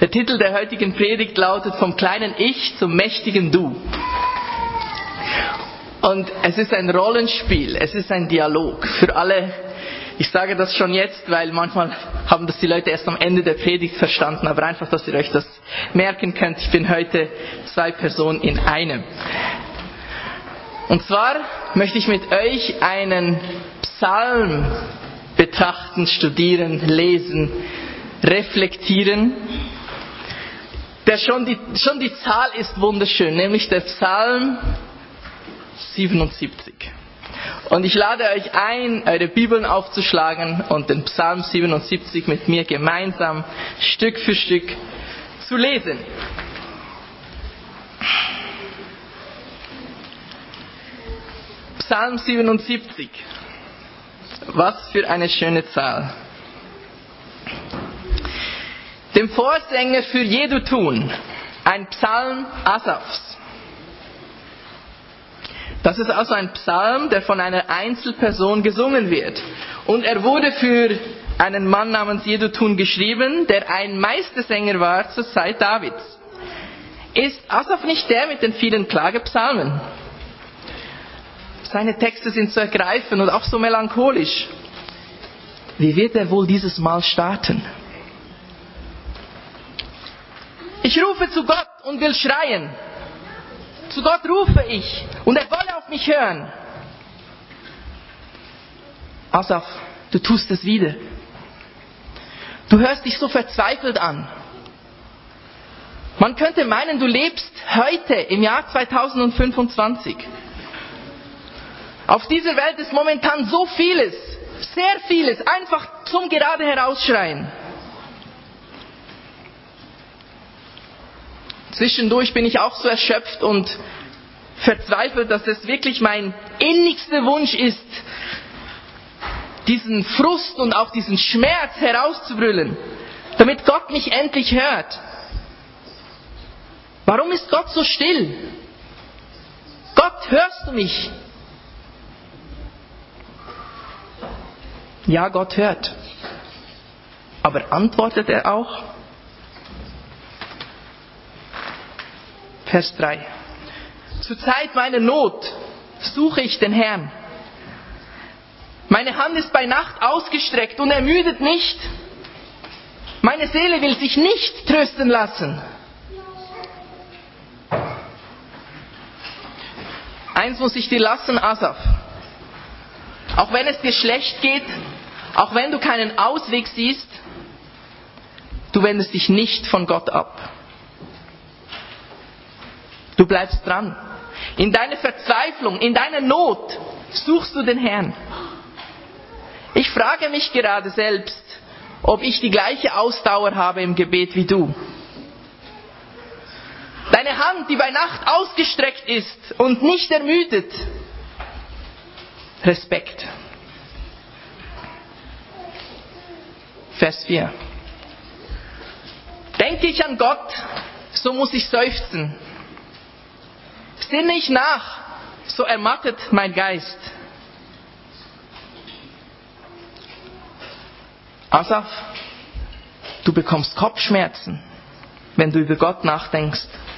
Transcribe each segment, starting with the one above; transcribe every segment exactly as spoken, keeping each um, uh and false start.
Der Titel der heutigen Predigt lautet vom kleinen Ich zum mächtigen Du. Und es ist ein Rollenspiel, es ist ein Dialog für alle. Ich sage das schon jetzt, weil manchmal haben das die Leute erst am Ende der Predigt verstanden, aber einfach, dass ihr euch das merken könnt. Ich bin heute zwei Personen in einem. Und zwar möchte ich mit euch einen Psalm betrachten, studieren, lesen, reflektieren. Der schon die, schon die Zahl ist wunderschön, nämlich der Psalm siebenundsiebzig. Und ich lade euch ein, eure Bibeln aufzuschlagen und den Psalm siebenundsiebzig mit mir gemeinsam Stück für Stück zu lesen. Psalm siebenundsiebzig. Was für eine schöne Zahl. Dem Vorsänger für Jedutun, ein Psalm Asafs. Das ist also ein Psalm, der von einer Einzelperson gesungen wird. Und er wurde für einen Mann namens Jedutun geschrieben, der ein Meistersänger war zur Zeit Davids. Ist Asaf nicht der mit den vielen Klagepsalmen? Seine Texte sind so ergreifend und auch so melancholisch. Wie wird er wohl dieses Mal starten? Ich rufe zu Gott und will schreien. Zu Gott rufe ich und er wolle auf mich hören. Asaf, du tust es wieder. Du hörst dich so verzweifelt an. Man könnte meinen, du lebst heute im Jahr zweitausendfünfundzwanzig. Auf dieser Welt ist momentan so vieles, sehr vieles, einfach zum gerade herausschreien. Zwischendurch bin ich auch so erschöpft und verzweifelt, dass es wirklich mein innigster Wunsch ist, diesen Frust und auch diesen Schmerz herauszubrüllen, damit Gott mich endlich hört. Warum ist Gott so still? Gott, hörst du mich? Ja, Gott hört. Aber antwortet er auch? Vers drei. Zur Zeit meiner Not suche ich den Herrn. Meine Hand ist bei Nacht ausgestreckt und ermüdet nicht. Meine Seele will sich nicht trösten lassen. Eins muss ich dir lassen, Asaf. Auch wenn es dir schlecht geht, auch wenn du keinen Ausweg siehst, du wendest dich nicht von Gott ab. Du bleibst dran. In deiner Verzweiflung, in deiner Not suchst du den Herrn. Ich frage mich gerade selbst, ob ich die gleiche Ausdauer habe im Gebet wie du. Deine Hand, die bei Nacht ausgestreckt ist und nicht ermüdet. Respekt. Vers vier. Denke ich an Gott, so muss ich seufzen. Sinne ich nach, so ermattet mein Geist. Asaf, du bekommst Kopfschmerzen, wenn du über Gott nachdenkst.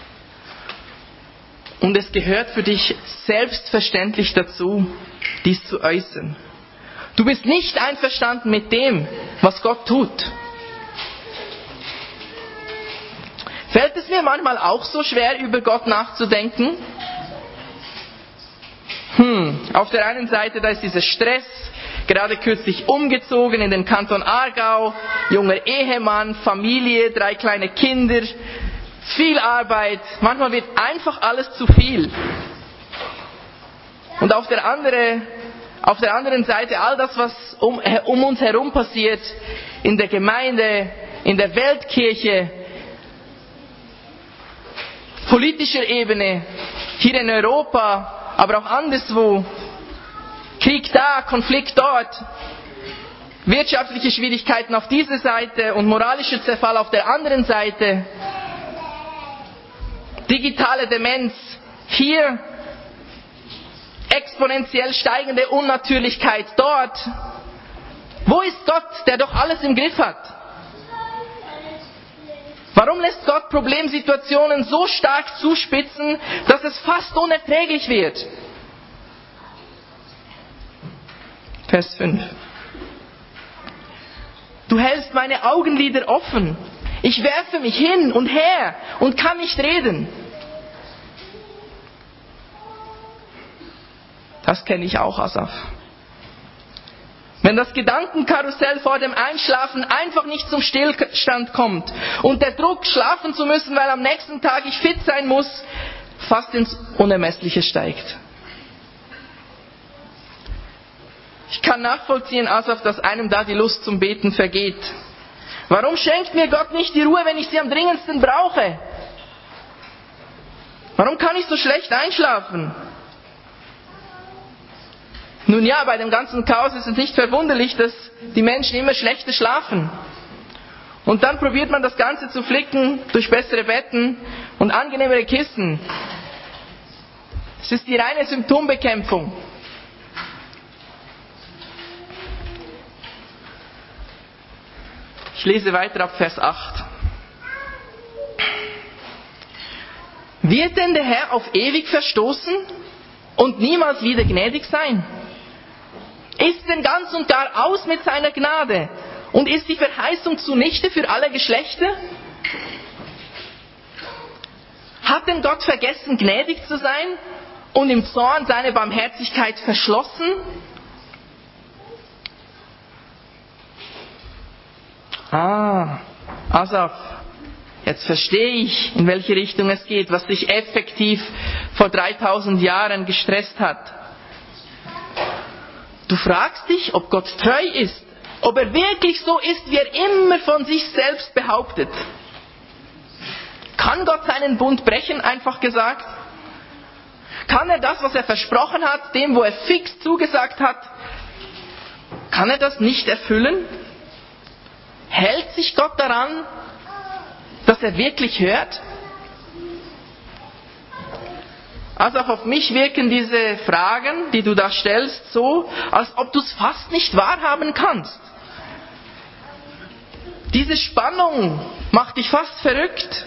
Und es gehört für dich selbstverständlich dazu, dies zu äußern. Du bist nicht einverstanden mit dem, was Gott tut. Fällt es mir manchmal auch so schwer, über Gott nachzudenken? Hm, auf der einen Seite, da ist dieser Stress, gerade kürzlich umgezogen in den Kanton Aargau, junger Ehemann, Familie, drei kleine Kinder, viel Arbeit, manchmal wird einfach alles zu viel. Und auf der, andere, auf der anderen Seite all das, was um, um uns herum passiert, in der Gemeinde, in der Weltkirche, politischer Ebene, hier in Europa, aber auch anderswo. Krieg da, Konflikt dort. Wirtschaftliche Schwierigkeiten auf dieser Seite und moralischer Zerfall auf der anderen Seite. Digitale Demenz hier. Exponentiell steigende Unnatürlichkeit dort. Wo ist Gott, der doch alles im Griff hat? Warum lässt Gott Problemsituationen so stark zuspitzen, dass es fast unerträglich wird? Vers fünf. Du hältst meine Augenlider offen. Ich werfe mich hin und her und kann nicht reden. Das kenne ich auch, Asaf. Wenn das Gedankenkarussell vor dem Einschlafen einfach nicht zum Stillstand kommt und der Druck, schlafen zu müssen, weil am nächsten Tag ich fit sein muss, fast ins Unermessliche steigt. Ich kann nachvollziehen, Asaf, dass einem da die Lust zum Beten vergeht. Warum schenkt mir Gott nicht die Ruhe, wenn ich sie am dringendsten brauche? Warum kann ich so schlecht einschlafen? Nun ja, bei dem ganzen Chaos ist es nicht verwunderlich, dass die Menschen immer schlechter schlafen. Und dann probiert man das Ganze zu flicken durch bessere Betten und angenehmere Kissen. Es ist die reine Symptombekämpfung. Ich lese weiter ab Vers acht. Wird denn der Herr auf ewig verstoßen und niemals wieder gnädig sein? Ist denn ganz und gar aus mit seiner Gnade? Und ist die Verheißung zunichte für alle Geschlechter? Hat denn Gott vergessen, gnädig zu sein und im Zorn seine Barmherzigkeit verschlossen? Ah, Asaf, jetzt verstehe ich, in welche Richtung es geht, was dich effektiv vor dreitausend Jahren gestresst hat. Du fragst dich, ob Gott treu ist, ob er wirklich so ist, wie er immer von sich selbst behauptet. Kann Gott seinen Bund brechen, einfach gesagt? Kann er das, was er versprochen hat, dem, wo er fix zugesagt hat, kann er das nicht erfüllen? Hält sich Gott daran, dass er wirklich hört? Also auch auf mich wirken diese Fragen, die du da stellst, so, als ob du es fast nicht wahrhaben kannst. Diese Spannung macht dich fast verrückt.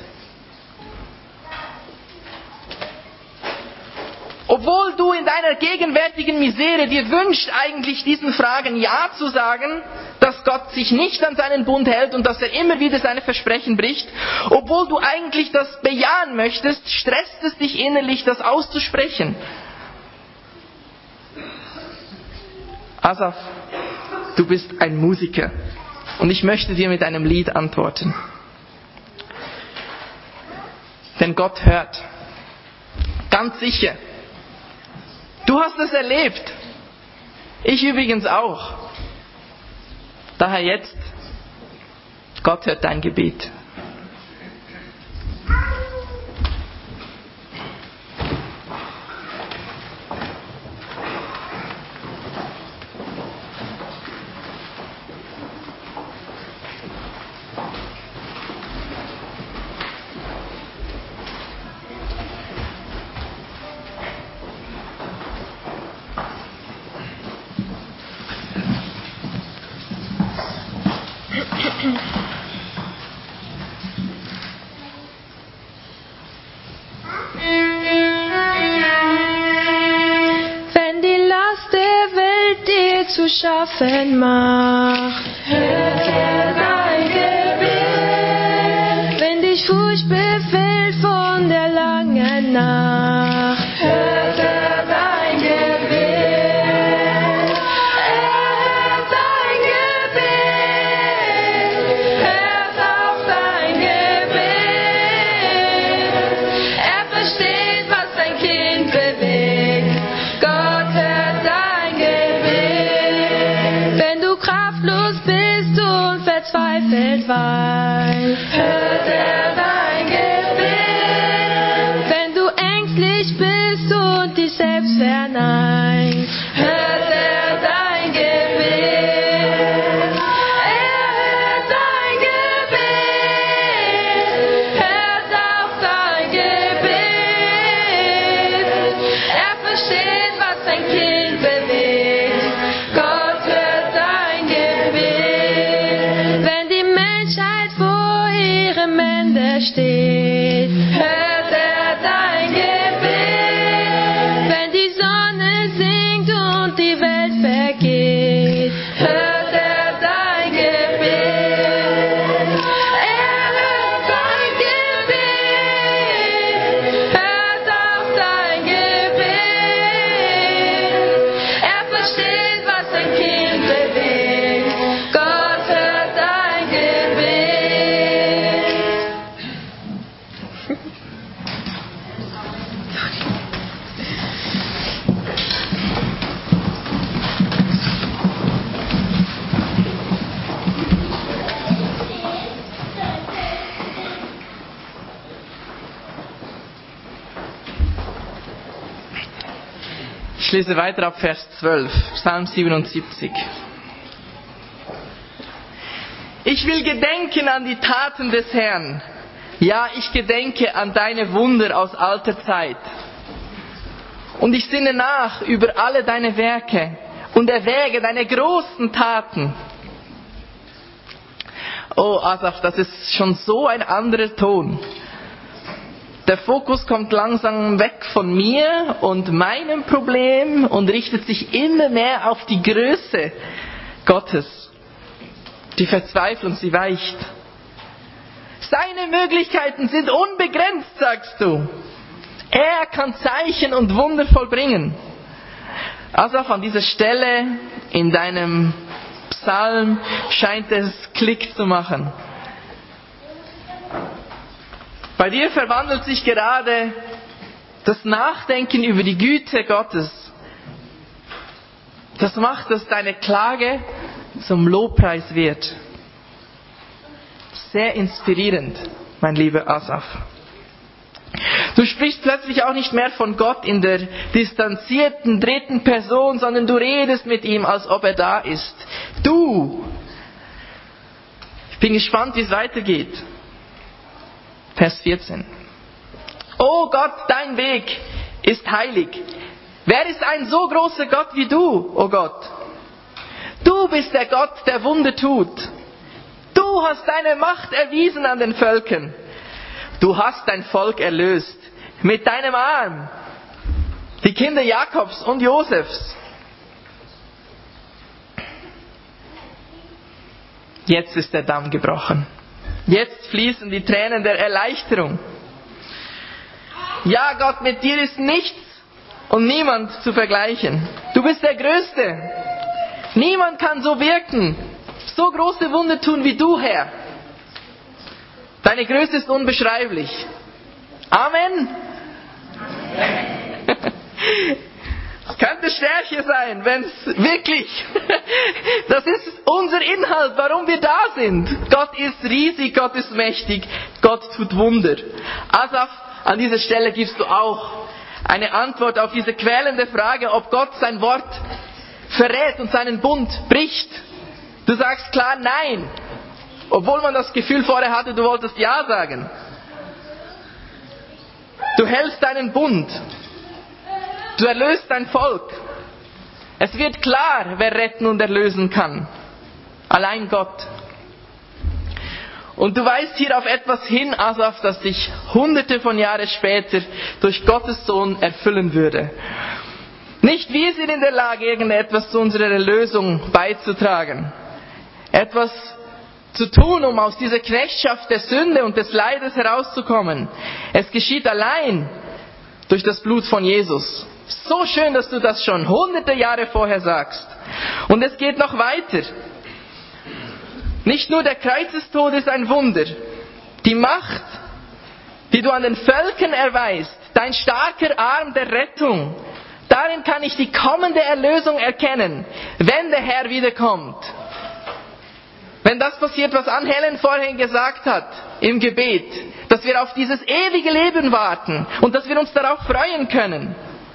Obwohl du in deiner gegenwärtigen Misere dir wünschst, eigentlich diesen Fragen Ja zu sagen, dass Gott sich nicht an seinen Bund hält und dass er immer wieder seine Versprechen bricht, obwohl du eigentlich das bejahen möchtest, stresst es dich innerlich, das auszusprechen. Asaf, du bist ein Musiker und ich möchte dir mit einem Lied antworten. Denn Gott hört. Ganz sicher. Du hast es erlebt. Ich übrigens auch. Daher jetzt, Gott hört dein Gebet. Wenn die Last der Welt dir zu schaffen macht, hört er dein Gebet. Wenn dich Furcht befällt von der langen Nacht, hört er dein Gebet. Er hört dein Gebet, hört auf dein Gebet. Er versteht, was dein Kind bewegt. Gott hört dein Gebet. Wenn du kraftlos bist und verzweifelt weinst, hört er dein Gebet. Wenn du ängstlich bist und dich selbst verneinst, hört er dein Gebet. Er hört dein Gebet, hört auf dein Gebet. Er versteht, was dein Kind bewegt. Gott hört dein Gebet. Wenn die Menschheit vor ihrem Ende versteht, hört er dein Gebet. Wenn die Sonne sinkt und die Welt vergeht, hört er dein Gebet. Er hört dein Gebet, hört auch dein Gebet. Er versteht, was ein Kind bewegt. Gott hört dein Gebet. Ich lese weiter ab Vers zwölf, Psalm siebenundsiebzig. Ich will gedenken an die Taten des Herrn. Ja, ich gedenke an deine Wunder aus alter Zeit. Und ich sinne nach über alle deine Werke und erwäge deine großen Taten. Oh, Asaf, das ist schon so ein anderer Ton. Der Fokus kommt langsam weg von mir und meinem Problem und richtet sich immer mehr auf die Größe Gottes. Die Verzweiflung, sie weicht. Seine Möglichkeiten sind unbegrenzt, sagst du. Er kann Zeichen und Wunder vollbringen. Asaf, an dieser Stelle in deinem Psalm scheint es Klick zu machen. Bei dir verwandelt sich gerade das Nachdenken über die Güte Gottes. Das macht, dass deine Klage zum Lobpreis wird. Sehr inspirierend, mein lieber Asaf. Du sprichst plötzlich auch nicht mehr von Gott in der distanzierten dritten Person, sondern du redest mit ihm, als ob er da ist. Du! Ich bin gespannt, wie es weitergeht. Vers vierzehn. O Gott, dein Weg ist heilig. Wer ist ein so großer Gott wie du, o Gott? Du bist der Gott, der Wunder tut. Du hast deine Macht erwiesen an den Völkern. Du hast dein Volk erlöst mit deinem Arm. Die Kinder Jakobs und Josefs. Jetzt ist der Damm gebrochen. Jetzt fließen die Tränen der Erleichterung. Ja, Gott, mit dir ist nichts und niemand zu vergleichen. Du bist der Größte. Niemand kann so wirken, so große Wunder tun wie du, Herr. Deine Größe ist unbeschreiblich. Amen. Es könnte Stärke sein, wenn es wirklich, das ist unser Inhalt, warum wir da sind. Gott ist riesig, Gott ist mächtig, Gott tut Wunder. Asaf, an dieser Stelle gibst du auch eine Antwort auf diese quälende Frage, ob Gott sein Wort verrät und seinen Bund bricht. Du sagst klar nein, obwohl man das Gefühl vorher hatte, du wolltest ja sagen. Du hältst deinen Bund. Du erlöst dein Volk. Es wird klar, wer retten und erlösen kann. Allein Gott. Und du weist hier auf etwas hin, Asaf, das sich hunderte von Jahren später durch Gottes Sohn erfüllen würde. Nicht wir sind in der Lage, irgendetwas zu unserer Erlösung beizutragen. Etwas zu tun, um aus dieser Knechtschaft der Sünde und des Leides herauszukommen. Es geschieht allein durch das Blut von Jesus. So schön, dass du das schon hunderte Jahre vorher sagst. Und es geht noch weiter. Nicht nur der Kreuzestod ist ein Wunder. Die Macht, die du an den Völkern erweist, dein starker Arm der Rettung, darin kann ich die kommende Erlösung erkennen, wenn der Herr wiederkommt. Wenn das passiert, was Ann Helen vorhin gesagt hat im Gebet, dass wir auf dieses ewige Leben warten und dass wir uns darauf freuen können.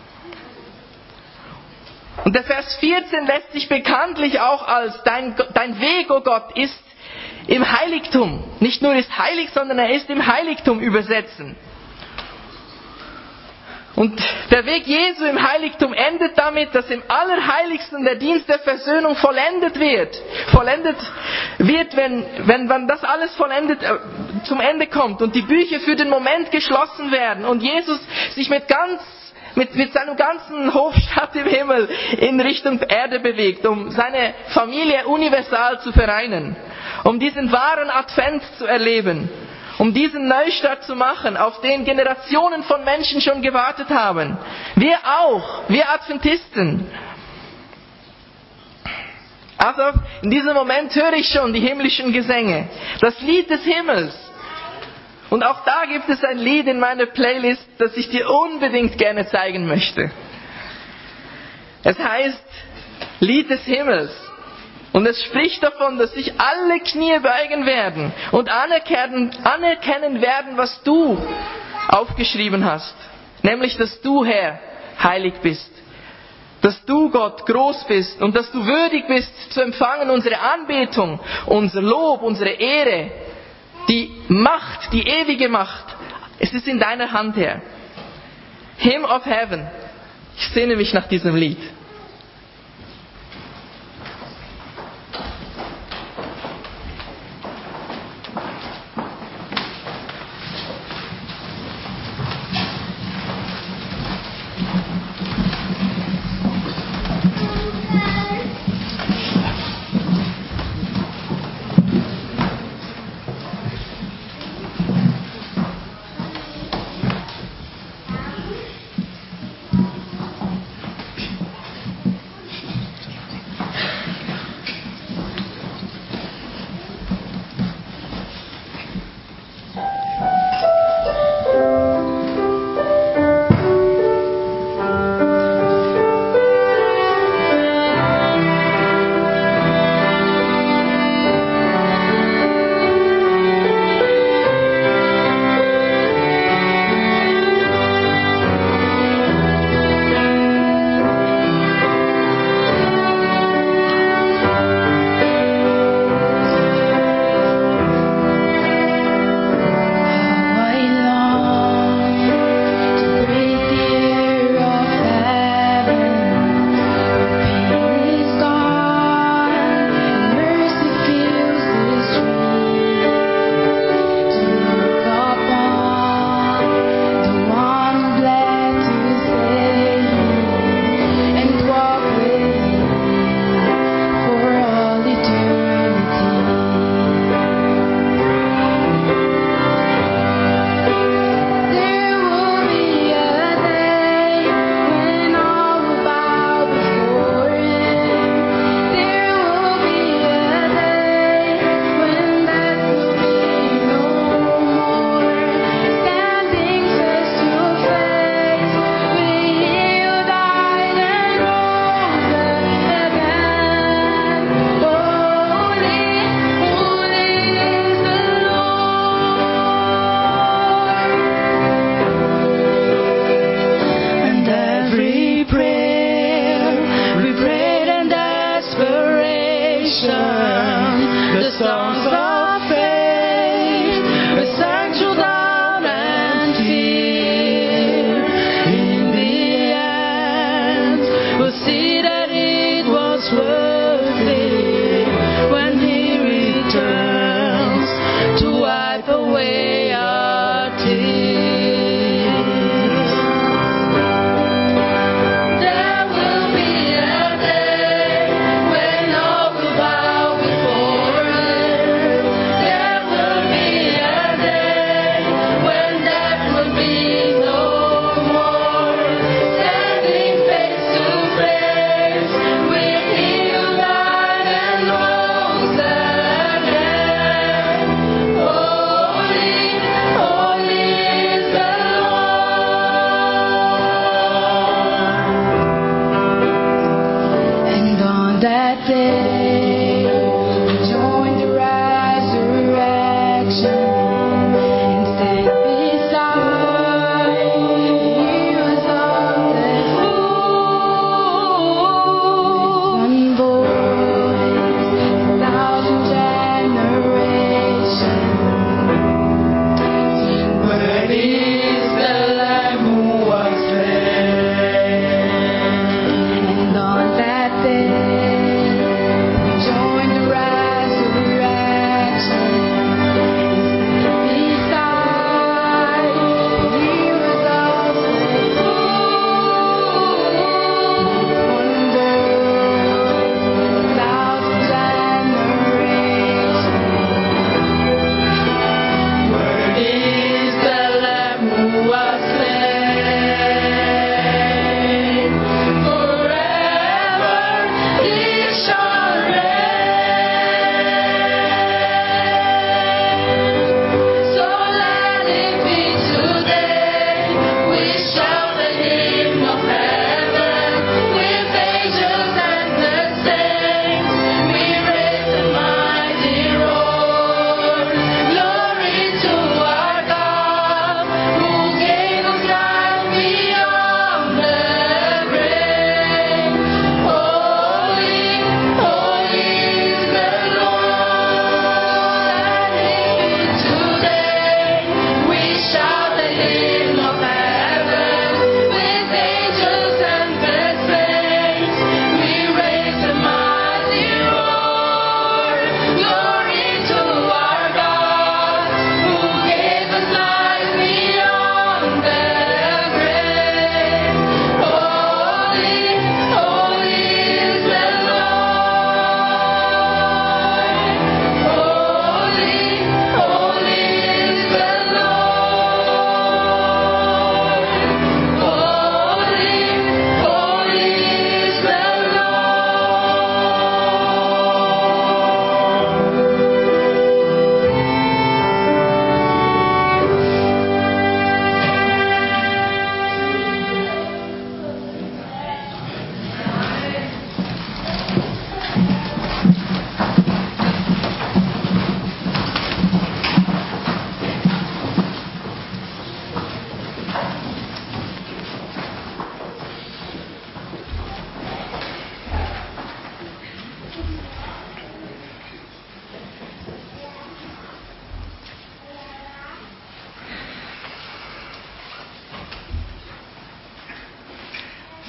Und der Vers vierzehn lässt sich bekanntlich auch als dein, dein Weg, o oh Gott, ist im Heiligtum. Nicht nur ist heilig, sondern er ist im Heiligtum übersetzen. Und der Weg Jesu im Heiligtum endet damit, dass im Allerheiligsten der Dienst der Versöhnung vollendet wird. Vollendet wird, wenn, wenn, wenn das alles vollendet äh, zum Ende kommt und die Bücher für den Moment geschlossen werden und Jesus sich mit ganz Mit, mit seinem ganzen Hofstaat im Himmel in Richtung Erde bewegt, um seine Familie universal zu vereinen, um diesen wahren Advent zu erleben, um diesen Neustart zu machen, auf den Generationen von Menschen schon gewartet haben. Wir auch, wir Adventisten. Also in diesem Moment höre ich schon die himmlischen Gesänge, das Lied des Himmels. Und auch da gibt es ein Lied in meiner Playlist, das ich dir unbedingt gerne zeigen möchte. Es heißt Lied des Himmels. Und es spricht davon, dass sich alle Knie beugen werden und anerkennen, anerkennen werden, was du aufgeschrieben hast. Nämlich, dass du, Herr, heilig bist. Dass du, Gott, groß bist und dass du würdig bist zu empfangen unsere Anbetung, unser Lob, unsere Ehre. Die Macht, die ewige Macht, es ist in deiner Hand, Herr. Hymn of Heaven. Ich sehne mich nach diesem Lied.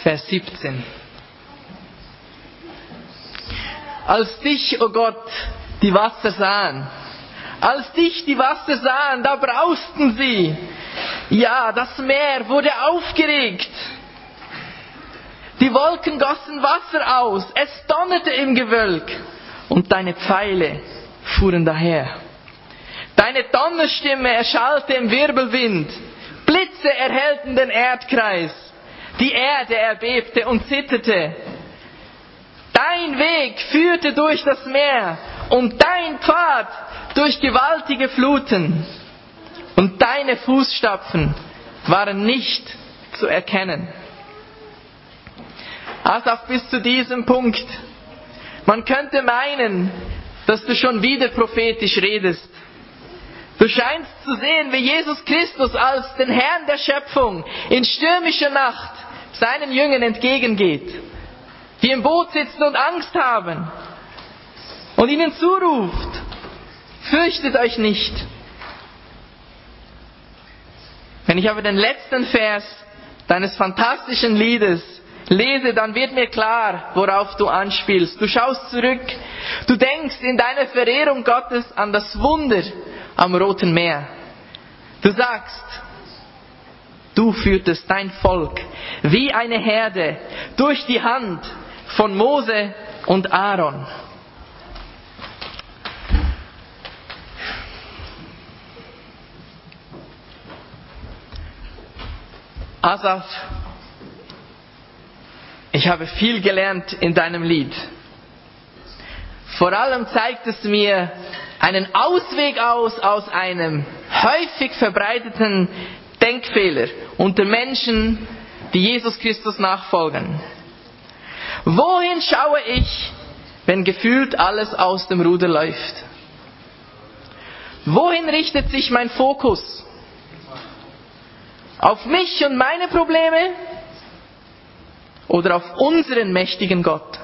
Vers siebzehn. Als dich, o oh Gott, die Wasser sahen, als dich die Wasser sahen, da brausten sie. Ja, das Meer wurde aufgeregt. Die Wolken gossen Wasser aus, es donnerte im Gewölk und deine Pfeile fuhren daher. Deine Donnerstimme erschallte im Wirbelwind, Blitze erhellten den Erdkreis, die Erde erbebte und zitterte. Dein Weg führte durch das Meer und dein Pfad durch gewaltige Fluten. Und deine Fußstapfen waren nicht zu erkennen. Asaf, bis zu diesem Punkt. Man könnte meinen, dass du schon wieder prophetisch redest. Du scheinst zu sehen, wie Jesus Christus als den Herrn der Schöpfung in stürmischer Nacht seinen Jüngern entgegengeht, die im Boot sitzen und Angst haben und ihnen zuruft, fürchtet euch nicht. Wenn ich aber den letzten Vers deines fantastischen Liedes lese, dann wird mir klar, worauf du anspielst. Du schaust zurück, du denkst in deiner Verehrung Gottes an das Wunder am Roten Meer. Du sagst, du führtest dein Volk wie eine Herde durch die Hand von Mose und Aaron. Asaf, ich habe viel gelernt in deinem Lied. Vor allem zeigt es mir einen Ausweg aus aus einem häufig verbreiteten Denkfehler unter Menschen, die Jesus Christus nachfolgen. Wohin schaue ich, wenn gefühlt alles aus dem Ruder läuft? Wohin richtet sich mein Fokus? Auf mich und meine Probleme oder auf unseren mächtigen Gott?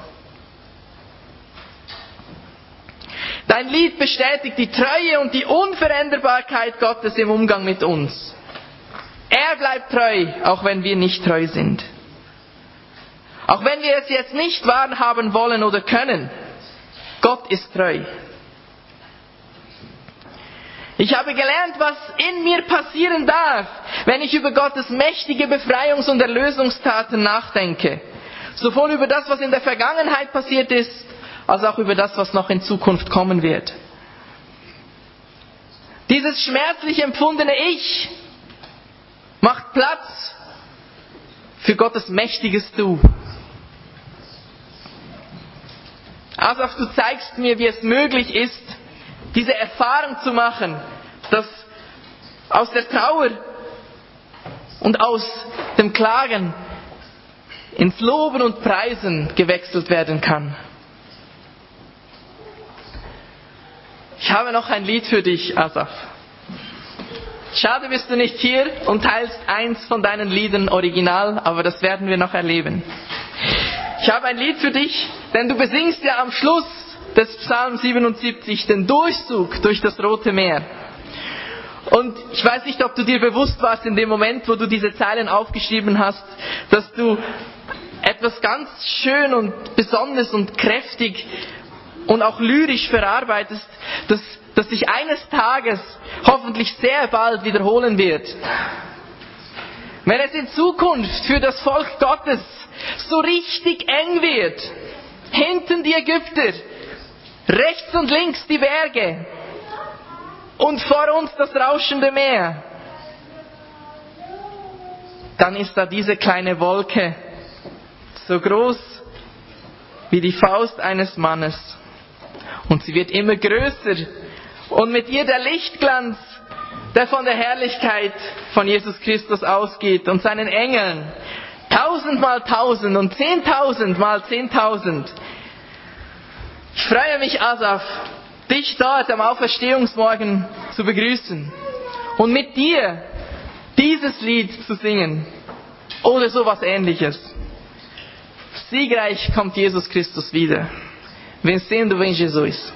Dein Lied bestätigt die Treue und die Unveränderbarkeit Gottes im Umgang mit uns. Er bleibt treu, auch wenn wir nicht treu sind. Auch wenn wir es jetzt nicht wahrhaben wollen oder können. Gott ist treu. Ich habe gelernt, was in mir passieren darf, wenn ich über Gottes mächtige Befreiungs- und Erlösungstaten nachdenke. Sowohl über das, was in der Vergangenheit passiert ist, als auch über das, was noch in Zukunft kommen wird. Dieses schmerzlich empfundene Ich macht Platz für Gottes mächtiges Du. Asaf, du zeigst mir, wie es möglich ist, diese Erfahrung zu machen, dass aus der Trauer und aus dem Klagen ins Loben und Preisen gewechselt werden kann. Ich habe noch ein Lied für dich, Asaf. Schade, bist du nicht hier und teilst eins von deinen Liedern original, aber das werden wir noch erleben. Ich habe ein Lied für dich, denn du besingst ja am Schluss des Psalm siebenundsiebzig den Durchzug durch das Rote Meer. Und ich weiß nicht, ob du dir bewusst warst in dem Moment, wo du diese Zeilen aufgeschrieben hast, dass du etwas ganz schön und besonders und kräftig und auch lyrisch verarbeitest, dass, dass sich eines Tages hoffentlich sehr bald wiederholen wird. Wenn es in Zukunft für das Volk Gottes so richtig eng wird, hinten die Ägypter, rechts und links die Berge und vor uns das rauschende Meer, dann ist da diese kleine Wolke so groß wie die Faust eines Mannes. Und sie wird immer größer. Und mit ihr der Lichtglanz, der von der Herrlichkeit von Jesus Christus ausgeht und seinen Engeln. Tausend mal tausend und zehntausend mal zehntausend. Ich freue mich, Asaf, dich dort am Auferstehungsmorgen zu begrüßen und mit dir dieses Lied zu singen oder sowas Ähnliches. Siegreich kommt Jesus Christus wieder. Vencendo vem Jesus.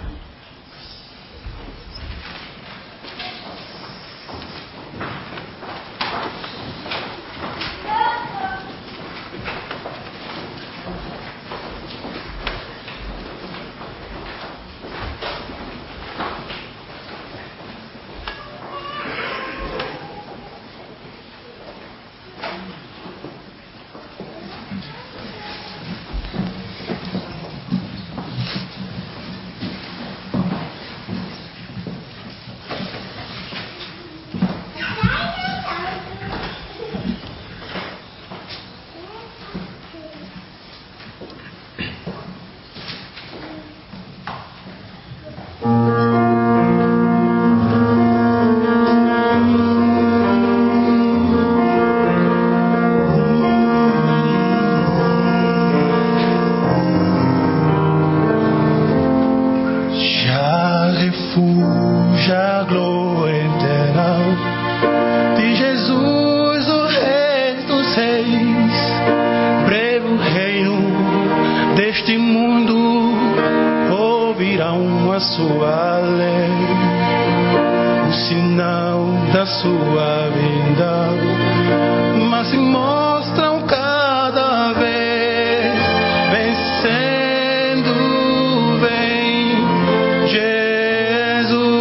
sua vinda, mas se mostram cada vez vencendo, vem Jesus.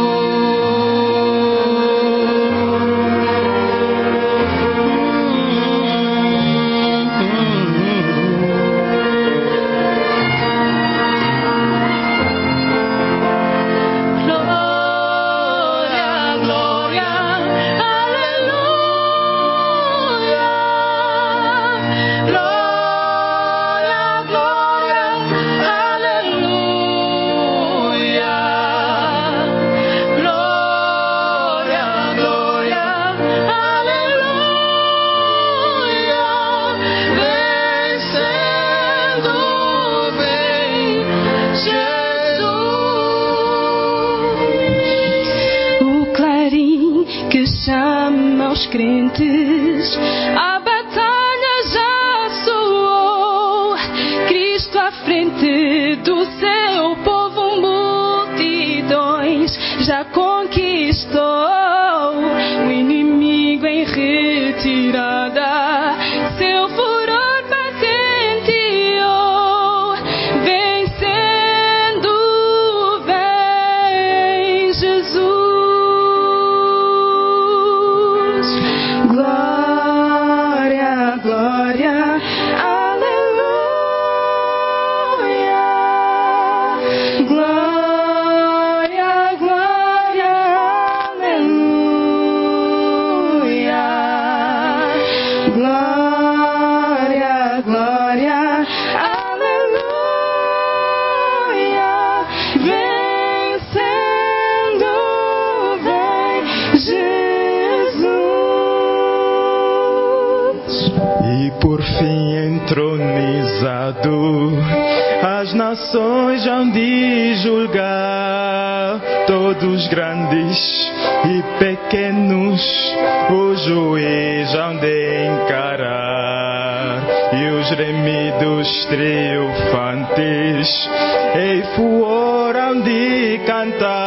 Chama os crentes, a batalha já soou. Cristo à frente do seu povo, multidões já conquistou. O inimigo em retirada, seu furor patenteou. Vencendo, vem Jesus. Glória, glória, aleluia. Glória, glória, aleluia. Glória, glória, aleluia. Vencendo, vem Jesus. E por fim entronizado, as nações hão de julgar, todos grandes e pequenos, o juiz hão de encarar. E os remidos triunfantes, e furor hão de cantar.